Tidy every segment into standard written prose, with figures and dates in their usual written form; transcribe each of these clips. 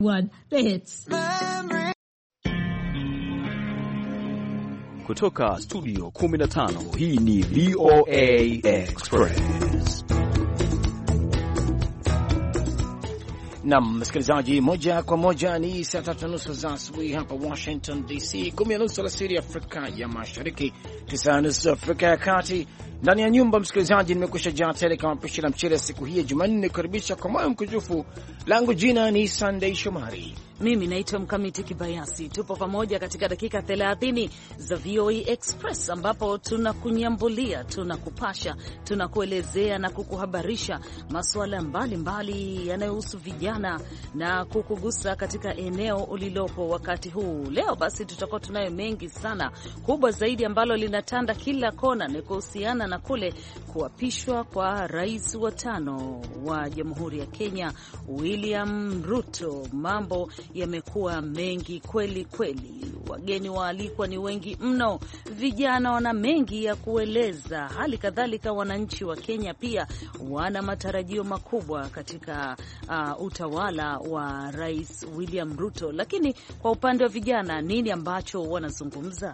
One, the hits. Kutoka studio 15, hii ni VOA Express. Naam, msikilizaji, moja kwa moja ni saa 3:30 za asubuhi hapa Washington DC, 10:30 alasiri Afrika ya Mashariki, 9:30 Afrika ya Kati. Ndani ya nyumba, msikilizaji, nimekwisha jaa tele kama pishi la mchele siku hii ya Jumanne, kukaribisha kwa moyo mkunjufu. Langu jina ni Sunday Shomari. Mimi naitwa Mkamiti Kibayasi. Tupo pamoja katika dakika 30 za VOA Express, ambapo tunakunyambulia, tunakupasha, tunakuelezea na kukuhabarisha masuala mbalimbali yanayohusu vijana na kukugusa katika eneo ulilopo wakati huu. Leo basi tutakuwa tunayo mengi sana. Kubwa zaidi ambalo linatanda kila kona ni kuhusiana na kule kuapishwa kwa rais wa 5 wa Jamhuri ya Kenya, William Ruto. Mambo yamekuwa mengi kweli kweli, wageni waalikwa ni wengi mno, vijana wana mengi ya kueleza, hali kadhalika wananchi wa Kenya pia wana matarajio makubwa katika utawala wa Rais William Ruto. Lakini kwa upande wa vijana, nini ambacho wanazungumza?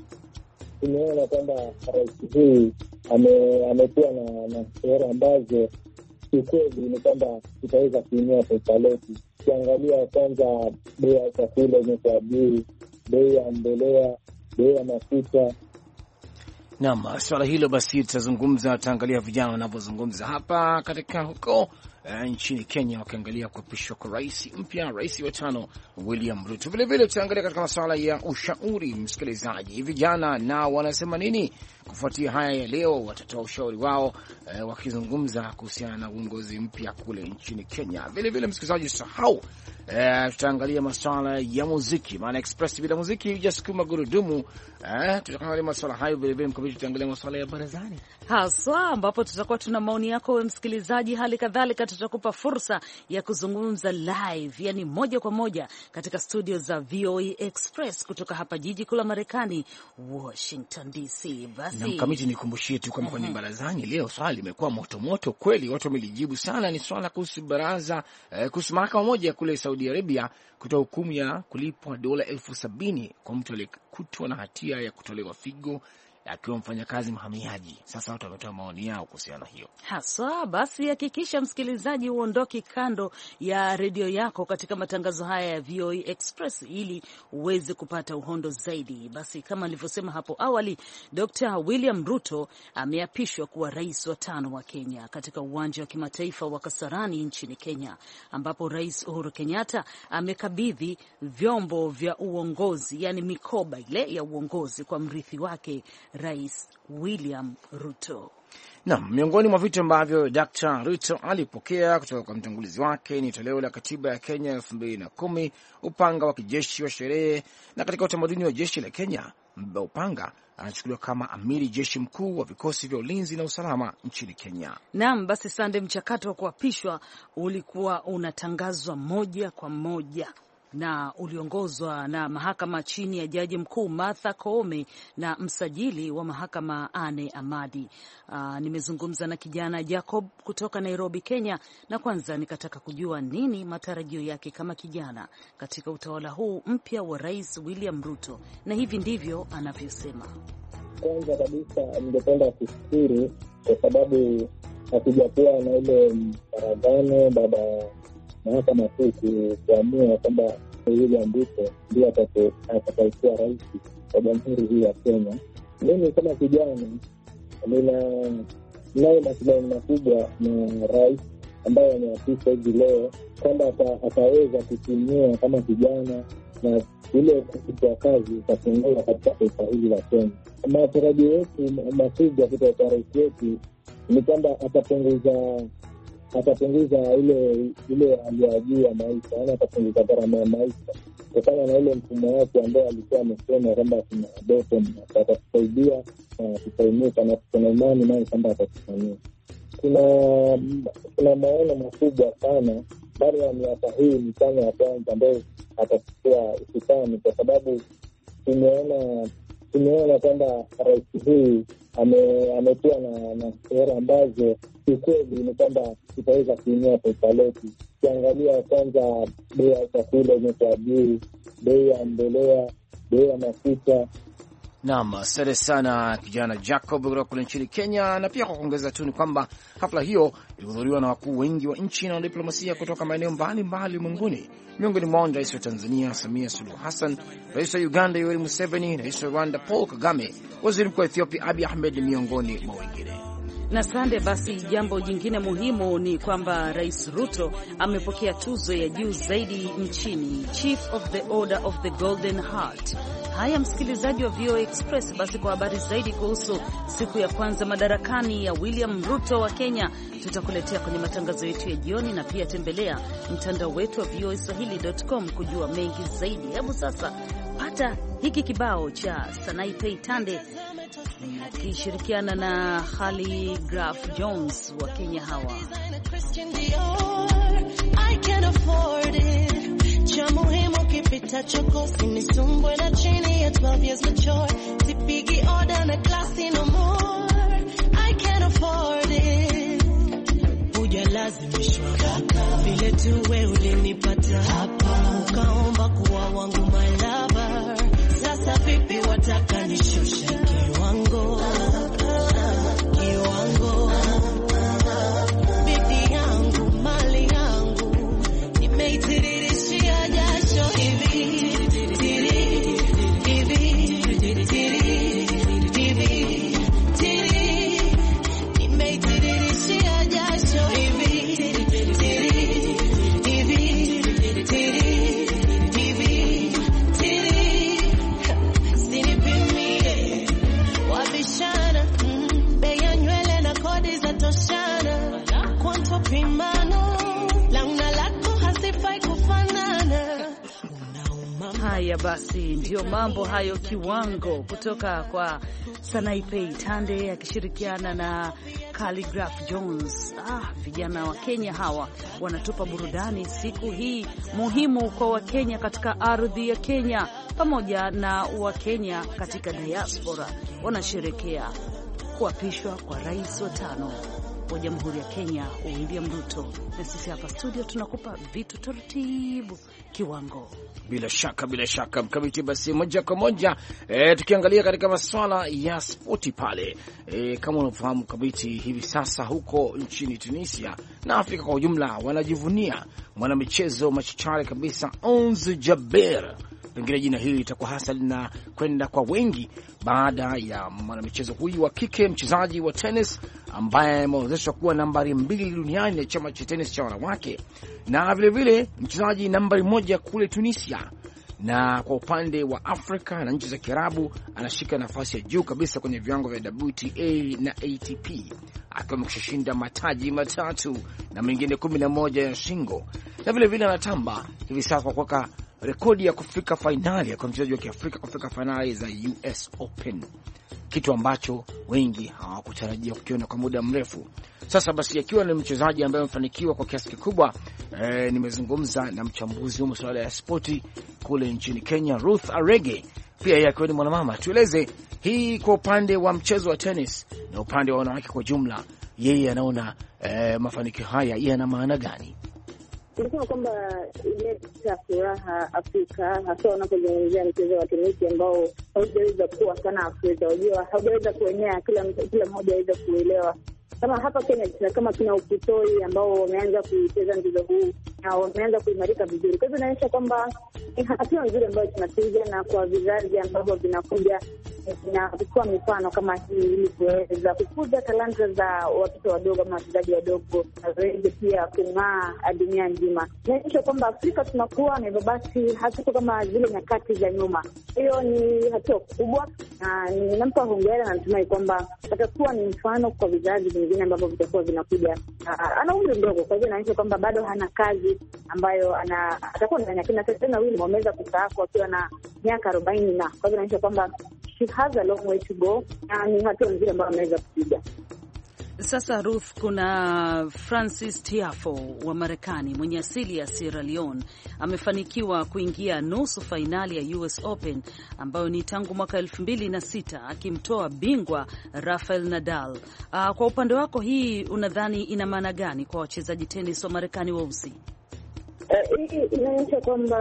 Tumeona kwamba rais hii amekuwa na sera ambazo kiukweli ni kwamba tutaweza kuinua taifa letu. Ukiangalia kwanza, bei ya chakula imekuwa juu, bei ya mbolea, bei ya mafuta. Naam, swala hilo basi tutazungumza, tutaangalia vijana wanavyozungumza hapa katika huko nchini Kenya, wakiangalia kuapishwa kwa rais mpya, rais wa 5 William Ruto. Vile vile tutaangalia katika masuala ya ushauri. Msikilizaji, vijana na wanasema nini kufuatia haya ya leo? Watatoa ushauri wao wakizungumza kuhusiana na uongozi mpya kule nchini Kenya. Vile vile msikilizaji, usahau tutaangalia masuala ya muziki, maana Express bila muziki hujasukuma gurudumu. Tutaangalia masuala hayo. Vile vile mkabiti tutaangalia masuala ya barazani haswa, ambapo tutakuwa tuna maoni yako wewe msikilizaji. Hali kadhalika tutakupa fursa ya kuzungumza live, yani moja kwa moja katika studio za VOA Express kutoka hapa jiji kuu la Marekani, Washington DC. Basi na mkamiti, nikumbushie tu kama kwenye barazani leo swali limekuwa moto moto kweli, watu wamelijibu sana. Ni swala kuhusu baraza kuhusu mahakama moja kule Saudi Arabia kutoa hukumu ya kulipwa dola 70,000 kwa mtu aliyekutwa na hatia ya kutolewa figo akiwa mfanyakazi mhamiaji. Sasa watu wametoa maoni yao kuhusiana hiyo haswa. Basi hakikisha msikilizaji uondoki kando ya redio yako katika matangazo haya ya VOA Express ili uweze kupata uhondo zaidi. Basi kama nilivyosema hapo awali, Dr. William Ruto ameapishwa kuwa rais wa 5 wa Kenya katika uwanja wa kimataifa wa Kasarani nchini Kenya, ambapo Rais Uhuru Kenyatta amekabidhi vyombo vya uongozi, yani mikoba ile ya uongozi, kwa mrithi wake Rais William Ruto. Naam, miongoni mwa vitu ambavyo Dr. Ruto alipokea kutoka kwa mtangulizi wake ni toleo la katiba ya Kenya 2010, upanga wa kijeshi wa sherehe, na katika utamaduni wa jeshi la Kenya, mbeba upanga anachukuliwa kama amiri jeshi mkuu wa vikosi vya ulinzi na usalama nchini Kenya. Naam, basi sande, mchakato wa kuapishwa ulikuwa unatangazwa moja kwa moja na uliongozwa na mahakama chini ya jaji mkuu Martha Koome na msajili wa mahakama Anne Amadi. Nimezungumza na kijana Jacob kutoka Nairobi, Kenya, na kwanza nikataka kujua nini matarajio yake kama kijana katika utawala huu mpya wa Rais William Ruto, na hivi ndivyo anavyosema. Kwanza kabisa ningependa kushukuru kwa sababu hatujakuwa na ile maradhano baada mahakama kuu kuamua kwamba William Ruto ndiye atakayekuwa rais wa jamhuri hii ya Kenya. Mimi kama kijana ninayo matumaini makubwa na rais ambaye ameapishwa hivi leo kwamba ataweza kutumia kama kijana na ile kuchukua kazi itapungua katika taifa hili la Kenya. Matarajio yetu makubwa kutoka kwa rais wetu ni kwamba atapunguza ile hali ya juu ya maisha, yaani atapunguza gharama ya maisha kutokana na ile mfumo wake ambao alikuwa amesema kwamba tuna doto, atatusaidia na tutainuka, na tuna imani naye kwamba atatufanyia. Kuna maono makubwa sana baada ya miaka hii mitano ya kwanza ambayo atachukua usukani, kwa sababu tumeona kwamba rais huyu amekuwa na sera ambazo kiukweli ni kwamba tutaweza kuinua taifa letu. ukiangalia kwanza, bei ya chakula imekuwa juu, bei ya mbolea, bei ya mafuta. Naam, asante sana kijana Jacob kutoka kule nchini Kenya. Na pia kwa kuongeza tu ni kwamba hafla hiyo ilihudhuriwa na wakuu wengi wa nchi na diplomasia kutoka maeneo mbalimbali ulimwenguni. Miongoni mwao ni Rais wa Tanzania Samia Suluhu Hassan, Rais wa Uganda Yoweri Museveni, Rais wa Rwanda Paul Kagame, Waziri Mkuu wa Ethiopia Abiy Ahmed, miongoni mwa wengine. Na sande, basi jambo jingine muhimu ni kwamba Rais Ruto amepokea tuzo ya juu zaidi nchini, Chief of the Order of the Golden Heart. Haya, msikilizaji wa VOA Express, basi kwa habari zaidi kuhusu siku ya kwanza madarakani ya William Ruto wa Kenya tutakuletea kwenye matangazo yetu ya jioni, na pia tembelea mtandao wetu wa voaswahili.com kujua mengi zaidi. Hebu sasa pata hiki kibao cha Sanaipei Tande akishirikiana na Khaligraph Jones wa Kenya hawa. I can afford it. Cha muhimu kipita choko sinisumbwe na chini ya 12 years mature. Sipigi order na classy no more. I can afford it. Uja lazimishwa vile tuwe ulinipata hapa, ukaomba kuwa wangu my lover. Sasa vipi wataka nishushe kiwango, bidii yangu, mali yangu, nimeitirishia jasho hivi, nimeitirishia jasho hivi, sinipimie wabishana, bei ya nywele na kodi za toshana, kwanto pimano launa lako hasifai kufanana. Haya basi, ndio mambo hayo, kiwango kutoka kwa Sanaipei Tande akishirikiana na Khaligraph Jones. Vijana wa Kenya hawa wanatupa burudani siku hii muhimu kwa Wakenya katika ardhi ya Kenya, pamoja na Wakenya katika diaspora wanasherekea kuapishwa kwa rais wa 5 wa Jamhuri ya Kenya, William Ruto. Na sisi hapa studio tunakupa vitu taratibu, kiwango. Bila shaka Mkamiti, basi moja kwa moja tukiangalia katika masuala ya spoti pale. Kama unafahamu Mkamiti, hivi sasa huko nchini Tunisia na Afrika kwa ujumla wanajivunia mwanamichezo machachari kabisa Ons Jabeur. Pengine jina hili litakuwa hasa lina kwenda kwa wengi baada ya mwanamichezo huyu wa kike, mchezaji wa tennis ambaye ameozeshwa kuwa nambari 2 duniani na chama cha tennis cha wanawake, na vile mchezaji nambari 1 kule Tunisia. Na kwa upande wa Afrika na nchi za Kiarabu anashika nafasi ya juu kabisa kwenye viwango vya WTA na ATP, akiwa ameshinda mataji 3 na mengine 11 ya shingo, na vile anatamba hivi sasa kwa kuweka rekodi ya kufika fainali kwa mchezaji wa Kiafrika kufika fainali za US Open, kitu ambacho wengi hawakutarajia kukiona kwa muda mrefu. Sasa basi, akiwa ni mchezaji ambaye amefanikiwa kwa kiasi kikubwa, nimezungumza na mchambuzi wa masuala ya spoti kule nchini Kenya, Ruth Arege, pia yeye akiwa ni mwanamama. Tueleze hii kwa upande wa mchezo wa tennis na upande wa wanawake kwa jumla, yeye anaona mafanikio haya yana maana gani? Tunasema kwamba ileta furaha Afrika, hasa wanapozungumzia mchezo wa tenisi ambao haujaweza kuwa sana Afrika. Unajua, haujaweza kuenea, kila mmoja aweza kuelewa. Kama hapa Kenya kama kina Ukutoi ambao wameanza kucheza mchezo huu na wameanza kuimarika vizuri. Kwa hivyo inaonyesha kwamba ni hatua nzuri ambayo tunapiga, na kwa vizazi ambavyo vinakuja na kuchukua mifano kama hii ili kuweza kukuza talanta za watoto wadogo ama wachezaji wadogo, na waweze pia kung'aa dunia nzima. Inaonyesha kwamba Afrika tunakuwa, na hivyo basi hatuko kama zile nyakati za nyuma. Hiyo ni hatua kubwa, na ninampa hongera, na natumai kwamba atakuwa ni mfano kwa vizazi vingine ambavyo vitakuwa vinakuja. Ana umri mdogo, kwa hivyo inaonyesha kwamba bado hana kazi ambayo atakuwa ndani. Kina tena William wameweza kustaafu akiwa na miaka 40, na kwa hivyo inaonyesha kwamba she has a long way to go, na ni hatua nzuri ambayo ameweza kupiga. Sasa Ruth, kuna Francis Tiafoe wa Marekani mwenye asili ya Sierra Leone amefanikiwa kuingia nusu fainali ya US Open ambayo ni tangu mwaka 2006, akimtoa bingwa Rafael Nadal. Kwa upande wako, hii unadhani ina maana gani kwa wachezaji tenis wa Marekani weusi? Hii inaonyesha kwamba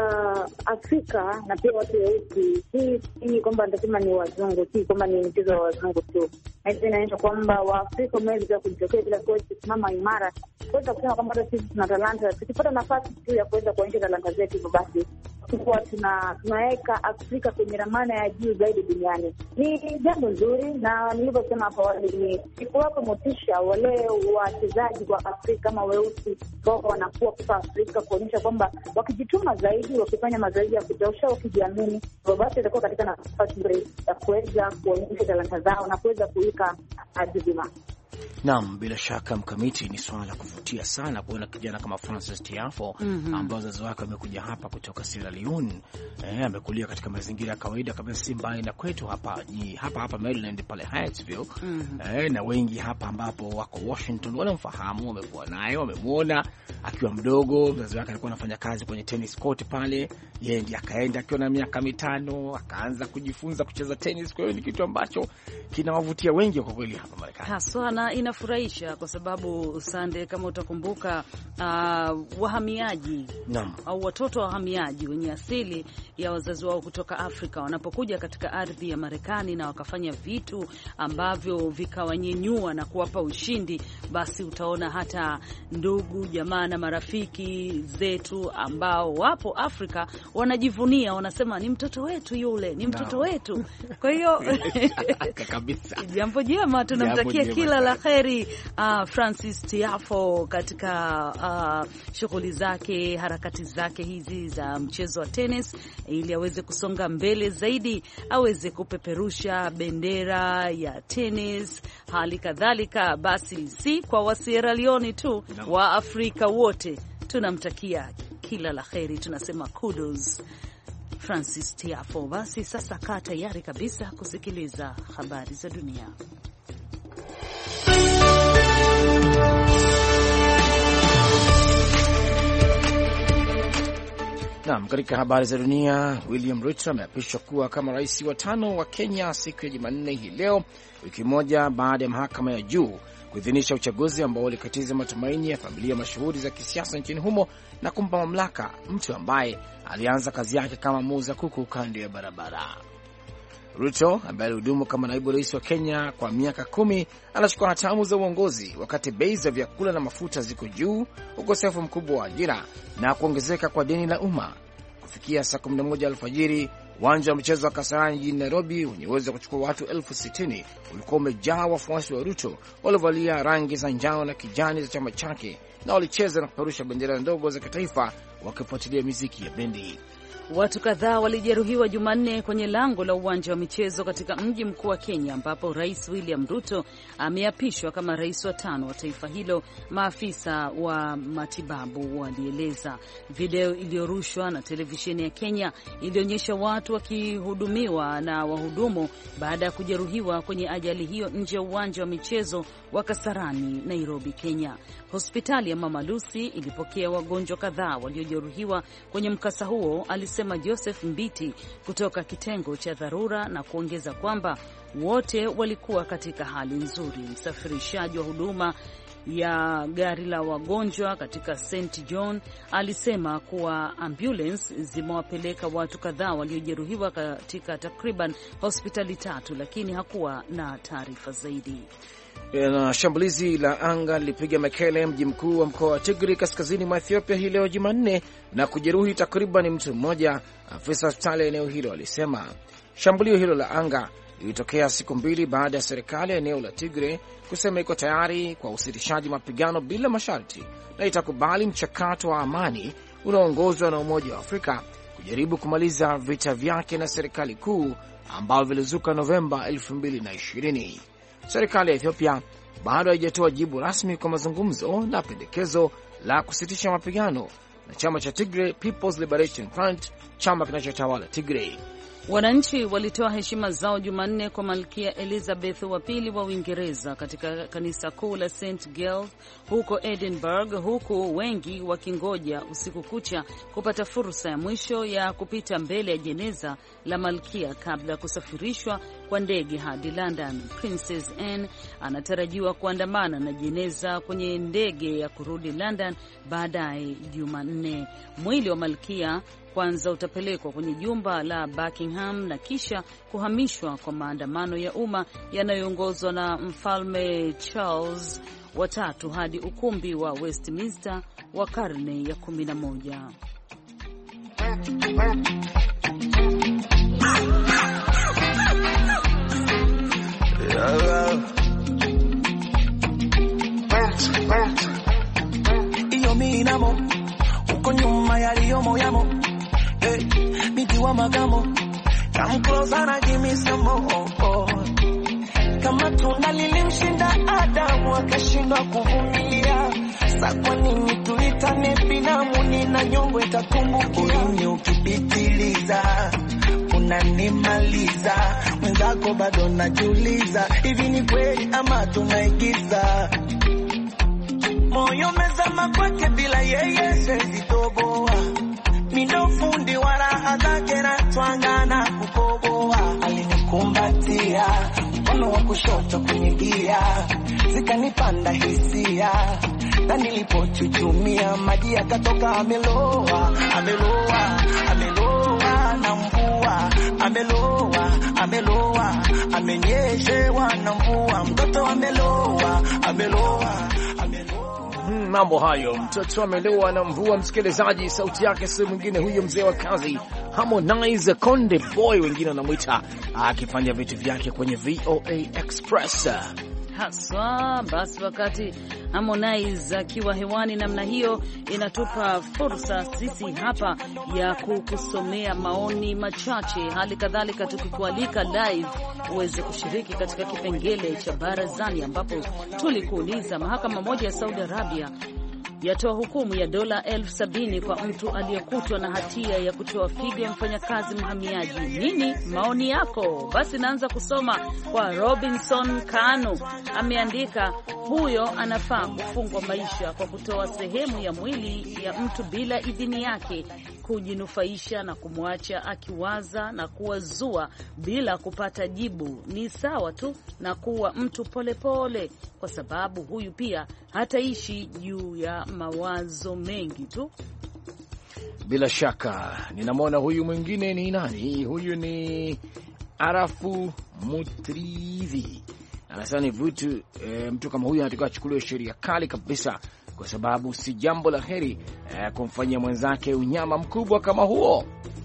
Afrika na pia watu weusi, si kwamba nitasema ni wazungu, si kwamba ni mchezo wa wazungu tu. Inaonyesha kwamba Waafrika wameweza kujitokea bila kusimama imara, kuweza kusema kwamba hata sisi tuna talanta, tukipata nafasi tu ya kuweza kuonyesha talanta zetu, basi kuwa tunaweka Afrika kwenye ramani ya juu zaidi duniani. Ni jambo nzuri, na nilivyosema hapo awali ni kuwapa motisha wale wachezaji wa Afrika kama weusi ambao wanakuwa kutoka Afrika, kuonyesha kwamba wakijituma zaidi, wakifanya mazoezi ya kutosha, wakijiamini, basi itakuwa katika nafasi nzuri ya kuweza kuonyesha talanta zao na kuweza kuika azima. Naam, bila shaka Mkamiti, ni swala la kuvutia sana kuona kijana kama Francis Tiafo ambao wazazi wake wamekuja hapa kutoka Sierra Leone. Amekulia katika mazingira ya kawaida kabisa, si mbali na kwetu hapa Maryland pale Hyattsville. Na wengi hapa ambapo wako Washington wanamfahamu, wamekuwa naye, wamemuona akiwa mdogo. Mzazi wake alikuwa anafanya kazi kwenye tennis court pale, yeye ndiye akaenda akiwa na miaka 5 akaanza kujifunza kucheza tennis. Kwa hiyo ni kitu ambacho kinawavutia wengi kwa kweli hapa Marekani. Haswa na inafurahisha kwa sababu Sande, kama utakumbuka, wahamiaji au watoto wa wahamiaji wenye asili ya wazazi wao kutoka Afrika wanapokuja katika ardhi ya Marekani na wakafanya vitu ambavyo vikawanyenyua na kuwapa ushindi, basi utaona hata ndugu jamaa na marafiki zetu ambao wapo Afrika wanajivunia, wanasema ni mtoto wetu yule, ni mtoto wetu. Kwa hiyo kabisa, jambo jema, tunamtakia kila la heri Francis Tiafo katika shughuli zake, harakati zake hizi za mchezo wa tennis, ili aweze kusonga mbele zaidi, aweze kupeperusha bendera ya tennis. Hali kadhalika basi, si kwa wa Sierra Leone tu, wa Afrika wote tunamtakia kila la heri, tunasema kudos Francis Tiafo. Basi sasa kaa tayari kabisa kusikiliza habari za dunia. Naam, katika habari za dunia, William Ruto ameapishwa kuwa kama rais wa 5 wa Kenya siku ya Jumanne hii leo, wiki moja baada ya mahakama ya juu kuidhinisha uchaguzi ambao ulikatiza matumaini ya familia mashuhuri za kisiasa nchini humo na kumpa mamlaka mtu ambaye alianza kazi yake kama muuza kuku kando ya barabara. Ruto ambaye alihudumu kama naibu rais wa Kenya kwa miaka 10 anachukua hatamu za uongozi wakati bei za vyakula na mafuta ziko juu, ukosefu mkubwa wa ajira na kuongezeka kwa deni la umma. Kufikia saa 11 alfajiri, uwanja wa michezo wa Kasarani jijini Nairobi wenye uwezo wa kuchukua watu 60,000 ulikuwa umejaa wafuasi wa Ruto waliovalia rangi za njano na kijani za chama chake, na walicheza na kupeperusha bendera ndogo za kitaifa wakifuatilia muziki ya bendi. Watu kadhaa walijeruhiwa Jumanne kwenye lango la uwanja wa michezo katika mji mkuu wa Kenya, ambapo Rais William Ruto ameapishwa kama rais wa 5 wa taifa hilo, maafisa wa matibabu walieleza. Video iliyorushwa na televisheni ya Kenya ilionyesha watu wakihudumiwa na wahudumu baada ya kujeruhiwa kwenye ajali hiyo nje ya uwanja wa michezo wa Kasarani, Nairobi, Kenya. Hospitali ya Mama Lucy ilipokea wagonjwa kadhaa waliojeruhiwa kwenye mkasa huo, alisema Joseph Mbiti kutoka kitengo cha dharura, na kuongeza kwamba wote walikuwa katika hali nzuri. Msafirishaji wa huduma ya gari la wagonjwa katika St. John alisema kuwa ambulance zimewapeleka watu kadhaa waliojeruhiwa katika takriban hospitali 3, lakini hakuwa na taarifa zaidi. Na shambulizi la anga lilipiga Mekele, mji mkuu wa mkoa wa Tigray kaskazini mwa Ethiopia hii leo Jumanne, na kujeruhi takriban mtu mmoja, afisa hospitali eneo hilo alisema. Shambulio hilo la anga lilitokea siku 2 baada ya serikali ya eneo la Tigray kusema iko tayari kwa usitishaji mapigano bila masharti na itakubali mchakato wa amani unaoongozwa na Umoja wa Afrika kujaribu kumaliza vita vyake na serikali kuu ambao vilizuka Novemba 2020. Serikali ya Ethiopia bado haijatoa jibu rasmi kwa mazungumzo na pendekezo la kusitisha mapigano na chama cha Tigray People's Liberation Front, chama kinachotawala Tigray. Wananchi walitoa heshima zao Jumanne kwa Malkia Elizabeth wa pili wa Uingereza katika kanisa kuu la St Giles huko Edinburgh, huku wengi wakingoja usiku kucha kupata fursa ya mwisho ya kupita mbele ya jeneza la malkia kabla ya kusafirishwa kwa ndege hadi London. Princess Anne anatarajiwa kuandamana na jeneza kwenye ndege ya kurudi London baadaye Jumanne. Mwili wa malkia kwanza utapelekwa kwenye jumba la Buckingham na kisha kuhamishwa kwa maandamano ya umma yanayoongozwa na Mfalme Charles watatu hadi ukumbi wa Westminster wa karne ya 11. Iyo minamo uko nyuma yaliyomo yamo, miti wa magamo, come closer and give me some more. Kama tunda lilimshinda Adamu akashindwa kuvumilia, sasa kwa nini tuitane binamu? Nina nyongo itatumbukia. Ulimi ukipitiliza unanimaliza, mwenzako bado najiuliza, hivi ni kweli ama tunaigiza? Moyo mezama kwake bila yeye siwezi toboa, mindo fundi wa raha zake na twangana kukoboa. Alinikumbatia mkono wa kushoto kwenye gia, zikanipanda hisia, na nilipochuchumia maji yakatoka. Ameloa, ameloa, ameloa na mvua, ameloa, ameloa, amenyeshewa na mvua, mtoto ameloa, ameloa, ameloa. Mambo hayo, mtoto ameloa na mvua. Msikilizaji, sauti yake si mwingine huyo mzee wa kazi Harmonize Konde Boy, wengine wanamuita, akifanya vitu vyake kwenye VOA Express haswa. Basi wakati Harmonize akiwa hewani namna hiyo, inatupa fursa sisi hapa ya kukusomea maoni machache, hali kadhalika tukikualika live uweze kushiriki katika kipengele cha barazani, ambapo tulikuuliza mahakama moja ya Saudi Arabia yatoa hukumu ya dola 70,000 kwa mtu aliyekutwa na hatia ya kutoa figo ya mfanyakazi mhamiaji. Nini maoni yako? Basi naanza kusoma kwa Robinson Kanu. Ameandika, huyo anafaa kufungwa maisha kwa kutoa sehemu ya mwili ya mtu bila idhini yake, kujinufaisha na kumwacha akiwaza na kuwazua bila kupata jibu. Ni sawa tu na kuwa mtu polepole, kwa sababu huyu pia hataishi juu ya mawazo mengi tu. Bila shaka ninamwona huyu mwingine. Ni nani huyu? Ni Arafu Mutrivi, anasema ni vitu mtu kama huyu anatakiwa achukuliwe sheria kali kabisa, kwa sababu si jambo la heri kumfanyia mwenzake unyama mkubwa kama huo.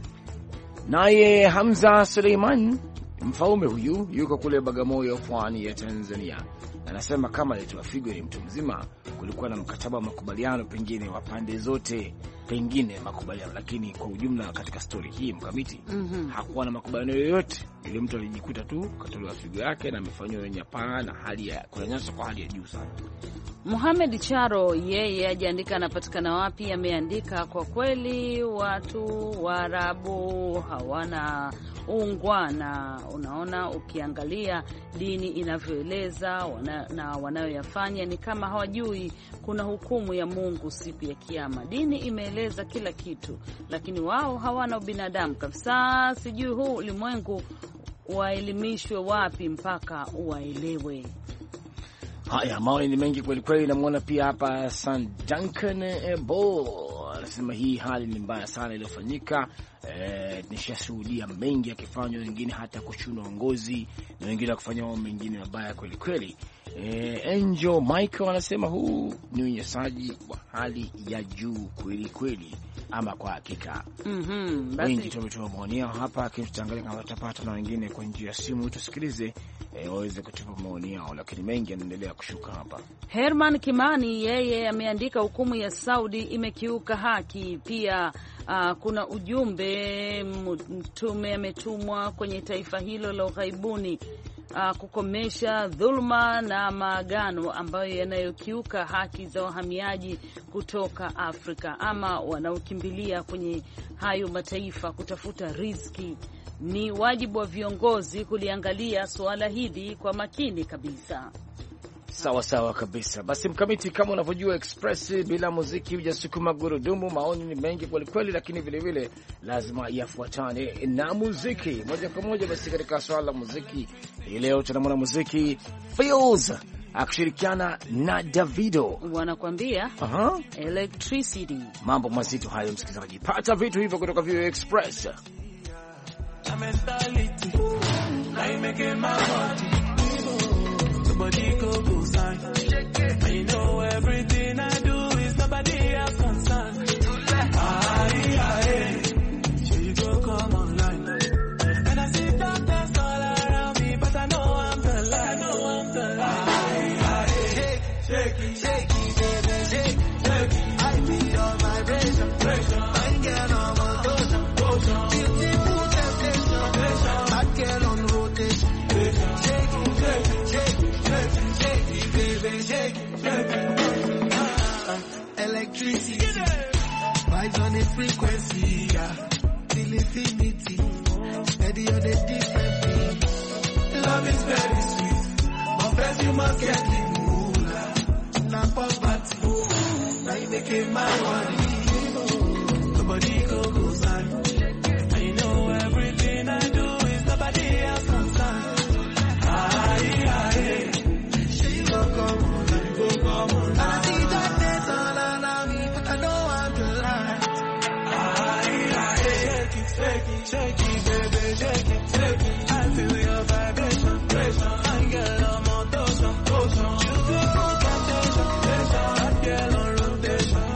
Naye Hamza Suleiman, mfaume huyu, yuko kule Bagamoyo, pwani ya Tanzania, anasema kama alitoa figo ni mtu mzima, kulikuwa na mkataba wa makubaliano pengine wa pande zote, pengine makubaliano, lakini kwa ujumla katika story hii mkamiti, hakuwa na makubaliano yoyote. Yule mtu alijikuta tu katolewa figo yake na amefanywa unyanyapaa na hali ya kunyanyaswa kwa hali ya juu sana. Muhammad Charo, yeye ajiandika anapatikana wapi, ameandika kwa kweli watu Waarabu hawana ungwana. Unaona, ukiangalia dini inavyoeleza na wanayoyafanya ni kama hawajui kuna hukumu ya Mungu siku ya Kiyama. Dini imeeleza kila kitu, lakini wao hawana ubinadamu kabisa. Sijui huu ulimwengu waelimishwe wapi mpaka waelewe. Haya, maoni ni mengi kweli kweli. Namuona pia hapa San Duncan Ebo anasema hii hali ni mbaya sana iliyofanyika. Nishashuhudia mengi yakifanywa, wengine hata kuchunwa ngozi na wengine kufanya mambo mengine mabaya kweli kweli. Angel Michael anasema huu ni unyanyasaji wa hali ya juu kweli kweli, ama kwa hakika. Wengi tumetoa maoni yao hapa, tutaangalia kama tutapata na wengine kwa njia ya simu, tusikilize waweze kutupa maoni yao, lakini mengi yanaendelea kushuka hapa. Herman Kimani, yeye ameandika hukumu ya Saudi imekiuka haki. Pia kuna ujumbe mtume ametumwa kwenye taifa hilo la ughaibuni kukomesha dhuluma na maagano ambayo yanayokiuka haki za wahamiaji kutoka Afrika ama wanaokimbilia kwenye hayo mataifa kutafuta riziki. ni wajibu wa viongozi kuliangalia suala hili kwa makini kabisa. Sawa sawa kabisa. Basi Mkamiti, kama unavyojua Express bila muziki hujasukuma gurudumu. Maoni ni mengi kweli kweli, lakini vile vile lazima yafuatane na muziki moja kwa moja. Basi katika swala la muziki hii leo tunamwona muziki Feels akishirikiana na Davido wanakuambia Electricity. Mambo mazito hayo, msikilizaji, pata vitu hivyo kutoka VOA Express. Nobody go sign. I know everything I do is nobody else concerned. She go come online. And I see darkness all around me, but I know I'm the light. Shake it, baby, shake it. I feel your vibration. I get on motion. Beautiful temptation. I get on rotation. Electricity, vibes on a frequency, till infinity, steady on a different beat. Love is very sweet, but first you must get the moolah. Not poverty, now you make my money. Nobody go sign. I know everything I do is nobody else concerned. She go come on, go come on. I see darkness all around me, but I know I'm the light. Shake it, baby, shake it. I feel your vibration. I get on motion. You feel no temptation. I get on rotation.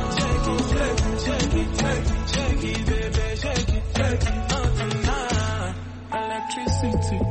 Shake it, baby, shake it. Tonight, electricity.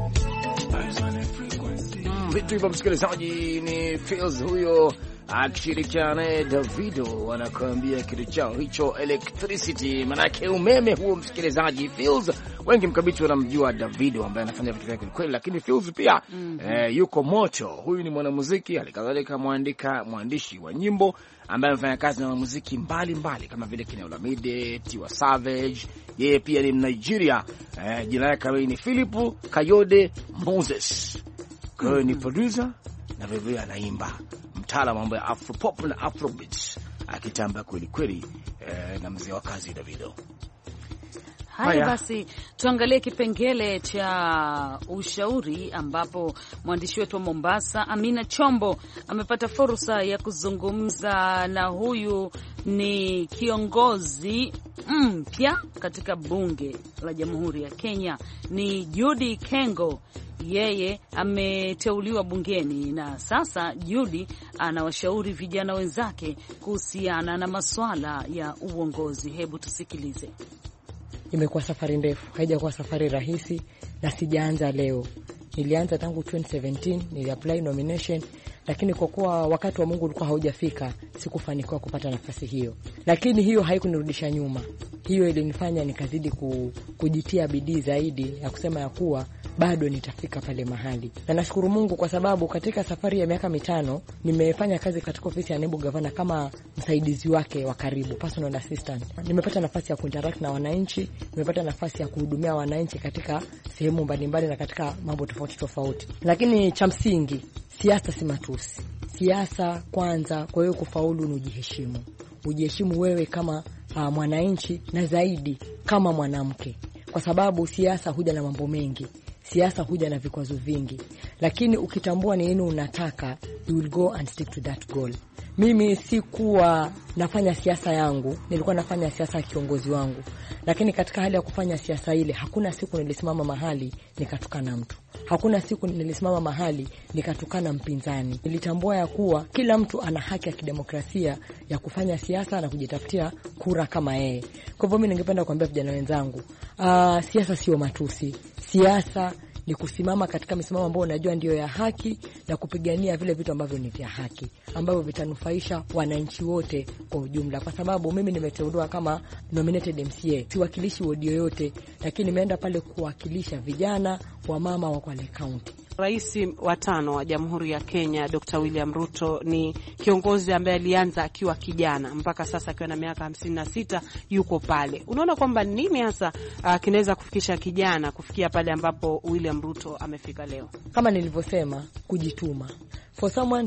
Vitu hivyo msikilizaji, ni Feels huyo akishirikiana naye Davido wanakuambia kitu chao hicho Electricity, manake umeme huo msikilizaji. Feels wengi Mkabiti wanamjua Davido ambaye anafanya vitu vyake kweli, lakini Feels pia yuko moto. Huyu ni mwanamuziki, alikadhalika mwandishi wa nyimbo ambaye anafanya kazi na muziki mbalimbali kama vile kina Olamide, Tiwa Savage. Yeye pia ni Nigeria, jina lake ni Philip Kayode Moses. Kwa hiyo ni producer na vivyo anaimba, mtaalamu mambo ya Afropop na Afrobeats, akitamba kweli kweli na mzee wa kazi Davido. Haya basi, tuangalie kipengele cha ushauri ambapo mwandishi wetu wa Mombasa Amina Chombo amepata fursa ya kuzungumza na huyu ni kiongozi mpya katika bunge la Jamhuri ya Kenya, ni Judy Kengo. Yeye ameteuliwa bungeni na sasa Judy anawashauri vijana wenzake kuhusiana na masuala ya uongozi. Hebu tusikilize. Imekuwa safari ndefu, haijakuwa safari rahisi, na sijaanza leo. Nilianza tangu 2017, niliapply nomination, lakini kwa kuwa wakati wa Mungu ulikuwa haujafika, sikufanikiwa kupata nafasi hiyo. Lakini hiyo haikunirudisha nyuma. Hiyo ilinifanya nikazidi kujitia bidii zaidi ya kusema ya kuwa bado nitafika pale mahali. Na nashukuru Mungu kwa sababu katika safari ya miaka 5 nimefanya kazi katika ofisi ya naibu gavana kama msaidizi wake wa karibu, personal assistant. Nimepata nafasi ya kuinteract na wananchi, nimepata nafasi ya kuhudumia wananchi katika sehemu mbalimbali na katika mambo tofauti tofauti. Lakini cha msingi, siasa si matusi. Siasa kwanza, kwa hiyo kufaulu ni ujiheshimu. Ujiheshimu wewe kama mwananchi na zaidi kama mwanamke. Kwa sababu siasa huja na mambo mengi. Siasa huja na vikwazo vingi, lakini ukitambua ni nini unataka, you will go and stick to that goal. Mimi sikuwa nafanya siasa yangu, nilikuwa nafanya siasa ya kiongozi wangu. Lakini katika hali ya kufanya siasa ile, hakuna siku nilisimama mahali nikatukana mtu. Hakuna siku nilisimama mahali nikatukana mpinzani. Nilitambua ya kuwa kila mtu ana haki ya kidemokrasia ya kufanya siasa na kujitafutia kura kama yeye. Kwa hivyo mimi ningependa kuambia vijana wenzangu, siasa sio matusi. Siasa ni kusimama katika misimamo ambayo unajua ndio ya haki na kupigania vile vitu ambavyo ni vya haki, ambavyo vitanufaisha wananchi wote kwa ujumla. Kwa sababu mimi nimeteuliwa kama nominated MCA, siwakilishi wodi yoyote, lakini nimeenda pale kuwakilisha vijana wa mama wa Kwale County. Rais wa 5 wa Jamhuri ya Kenya Dr. William Ruto ni kiongozi ambaye alianza akiwa kijana mpaka sasa akiwa na miaka 56 yuko pale. Unaona kwamba nini hasa kinaweza kufikisha kijana kufikia pale ambapo William Ruto amefika leo? Kama nilivyosema, kujituma. For someone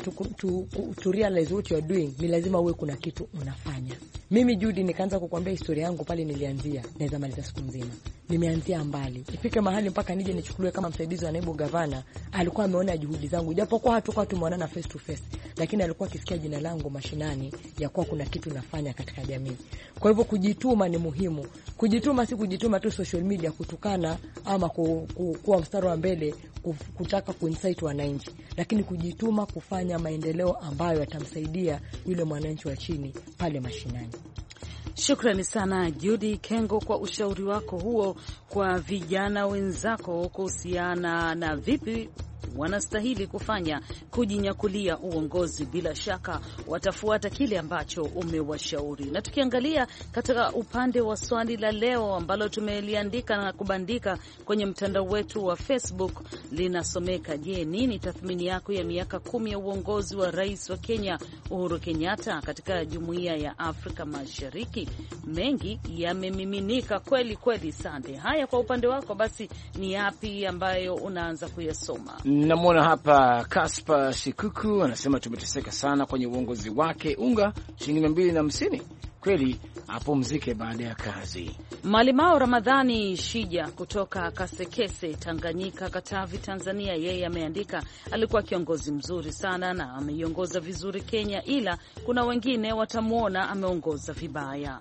to realize what you are doing, ni lazima uwe kuna kitu unafanya. Mimi Judy nikaanza kukuambia historia yangu pale nilianzia, naweza maliza siku nzima. Nimeanzia mbali. Ifike mahali mpaka nije nichukuliwe kama msaidizi wa naibu gavana, alikuwa ameona juhudi zangu. Japokuwa hatukuwa tumeonana face to face, lakini alikuwa akisikia jina langu mashinani ya kuwa kuna kitu nafanya katika jamii. Kwa hivyo kujituma ni muhimu. Kujituma si kujituma tu social media kutukana ama kuwa mstari wa mbele kutaka kuinsight wananchi, lakini kujituma kufanya maendeleo ambayo yatamsaidia yule mwananchi wa chini pale mashinani. Shukrani sana Judy Kengo kwa ushauri wako huo kwa vijana wenzako kuhusiana na vipi wanastahili kufanya kujinyakulia uongozi. Bila shaka watafuata kile ambacho umewashauri. Na tukiangalia katika upande wa swali la leo ambalo tumeliandika na kubandika kwenye mtandao wetu wa Facebook, linasomeka: je, nini tathmini yako ya miaka 10 ya uongozi wa Rais wa Kenya Uhuru Kenyatta katika Jumuiya ya Afrika Mashariki? Mengi yamemiminika kweli kweli. Sande. Haya, kwa upande wako basi ni yapi ambayo unaanza kuyasoma? Namwona hapa Kaspa Sikuku anasema tumeteseka sana kwenye uongozi wake, unga shilingi 250. Kweli apumzike baada ya kazi. Malimao Ramadhani Shija kutoka Kasekese, Tanganyika, Katavi, Tanzania, yeye ameandika alikuwa kiongozi mzuri sana na ameiongoza vizuri Kenya, ila kuna wengine watamuona ameongoza vibaya.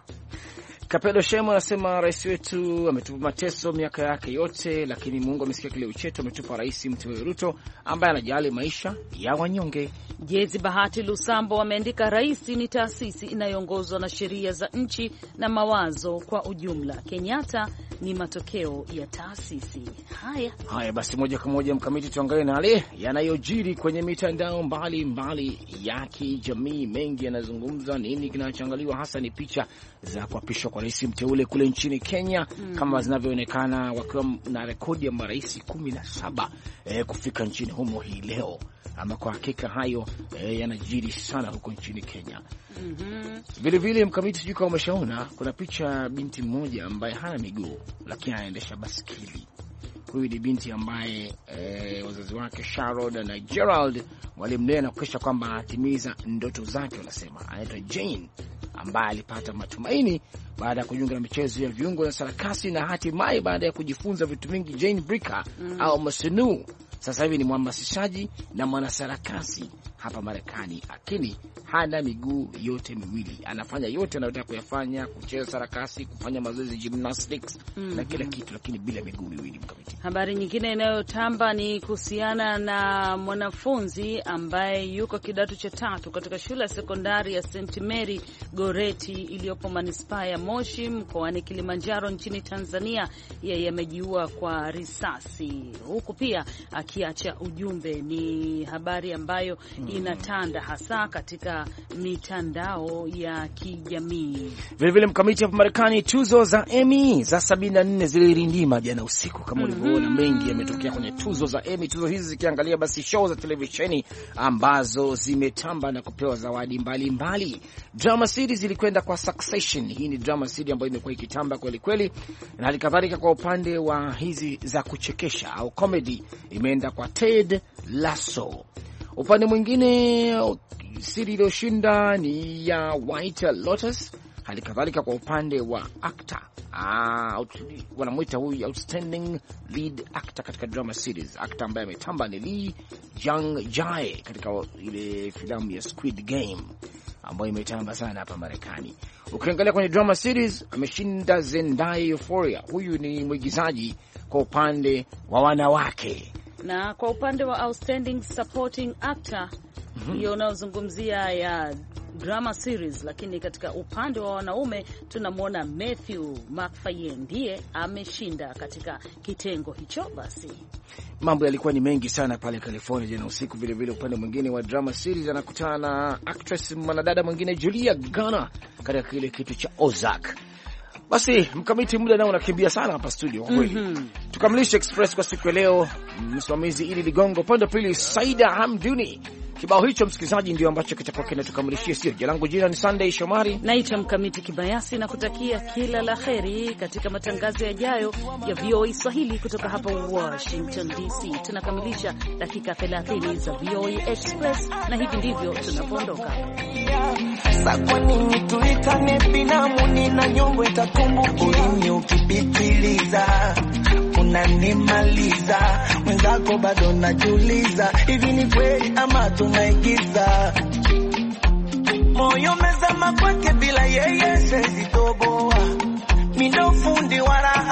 Kapedo Shemo anasema rais wetu ametupa mateso miaka yake yote, lakini Mungu amesikia kilio chetu, ametupa rais mteule Ruto ambaye anajali maisha ya wanyonge. Jezi Bahati Lusambo ameandika rais ni taasisi inayoongozwa na sheria za nchi na mawazo kwa ujumla. Kenyatta ni matokeo ya taasisi. Haya basi, moja kwa moja Mkamiti, tuangalie na yale yanayojiri kwenye mitandao mbali ya kijamii. Mengi yanazungumza, nini kinachoangaliwa hasa ni picha za kuapishwa kwa rais mteule kule nchini Kenya, kama zinavyoonekana wakiwa na rekodi ya marais 17 kufika nchini humo hii leo. Ama kwa hakika hayo yanajiri sana huko nchini Kenya. Vile vile Mkamiti, sijui kama umeshaona kuna picha binti mmoja ambaye hana miguu lakini anaendesha baskeli. Huyu ni binti ambaye wazazi wake Sharon na Gerald walimlea na kukesha kwamba atimiza ndoto zake. Wanasema anaitwa Jane, ambaye alipata matumaini baada ya kujiunga na michezo ya viungo na sarakasi, na hatimaye baada ya kujifunza vitu vingi, Jane Bricker au Masinu sasa hivi ni mhamasishaji na mwanasarakasi hapa Marekani, lakini hana miguu yote miwili. Anafanya yote anayotaka kuyafanya, kucheza sarakasi, kufanya mazoezi gymnastics na kila kitu, lakini bila miguu miwili. Mkamiti, habari nyingine inayotamba ni kuhusiana na mwanafunzi ambaye yuko kidato cha 3 katika shule ya sekondari ya St. Mary Goreti iliyopo manispaa ya Moshi mkoani Kilimanjaro nchini Tanzania. Yeye amejiua kwa risasi huku pia akiacha ujumbe. Ni habari ambayo inatanda hasa katika mitandao ya kijamii. Vile vile Mkamiti, hapa Marekani tuzo za Emmy za 74 zilirindima jana usiku kama ulivyoona. Mengi yametokea kwenye tuzo za Emmy. Tuzo hizi zikiangalia basi show za televisheni ambazo zimetamba na kupewa zawadi mbalimbali. Drama series ilikwenda kwa Succession. Hii ni drama series ambayo imekuwa ikitamba kweli kweli, na hali kadhalika kwa upande wa hizi za kuchekesha au comedy imeenda kwa Ted Lasso. Upande mwingine siri iliyoshinda ni ya White Lotus. Hali kadhalika kwa upande wa actor, wanamwita huyu outstanding lead actor katika drama series. Actor ambaye ametamba ni Lee Jung-jae katika ile filamu ya Squid Game ambayo imetamba sana hapa Marekani. Ukiangalia kwenye drama series ameshinda Zendaya Euphoria. Huyu ni mwigizaji kwa upande wa wanawake. Na kwa upande wa outstanding supporting actor hiyo unaozungumzia ya drama series, lakini katika upande wa wanaume tunamwona Matthew McFadyen ndiye ameshinda katika kitengo hicho. Basi mambo yalikuwa ni mengi sana pale California jana usiku. Vile vile upande mwingine wa drama series anakutana na actress mwanadada mwingine Julia Garner katika kile kitu cha Ozark. Basi mkamiti, muda nao unakimbia sana hapa studio kwa kweli. Tukamilishe Express kwa siku ya leo. Msimamizi Idi Ligongo, pande pili Saida Hamduni. Kibao hicho msikilizaji ndio ambacho kitakuwa kinatukamilishia sio. Jina ni Sunday Shomari. Naitwa Mkamiti Kibayasi na kutakia kila la kheri katika matangazo yajayo ya VOA Swahili kutoka hapa Washington DC. Tunakamilisha dakika 30 za VOA Express na hivi ndivyo tunapoondoka. Sasa kwa nini tuitane binamu, nina nyongo itatumbu ulimi ukipitiliza unanimaliza, mwenzako bado najiuliza, hivi ni kweli ama tunaigiza? Moyo mezama kwake bila yeye siwezi toboa, mimi ndo fundi wala